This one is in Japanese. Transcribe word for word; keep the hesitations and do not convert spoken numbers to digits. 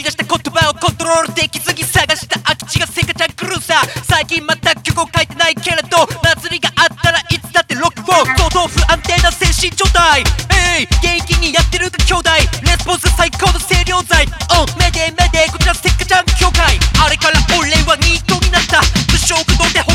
出した言葉をコントロールできずに探した空き地がせかちゃんクルーザー。最近また曲を書いてないけれど祭りがあったらいつだってロックフォー相当不安定な精神状態。えい元気にやってるか兄弟レスポンス最高の清涼剤。おめでめでこちらせかちゃん協会。あれから俺はニートになった。無償駆動で